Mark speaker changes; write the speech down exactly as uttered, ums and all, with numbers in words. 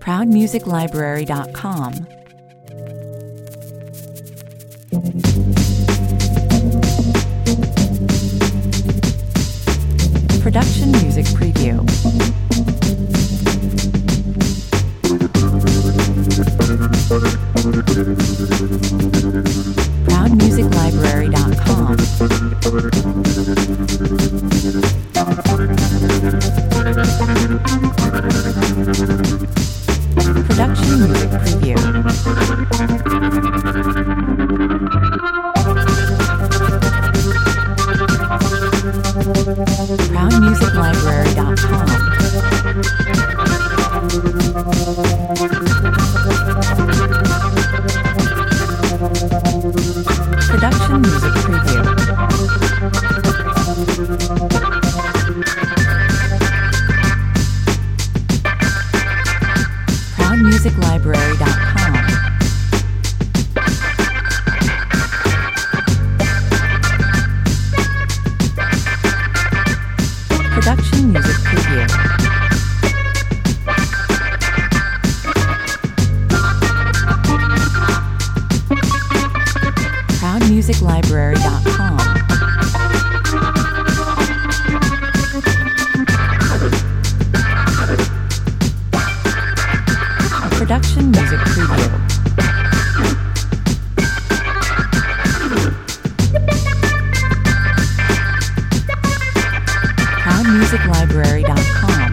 Speaker 1: proud music library dot com. Production music preview. proud music library dot com. Production music preview. proud music library dot com. Production music preview. proud music library dot com. Production music preview. proud music library dot com. Production music preview. proud music library dot com.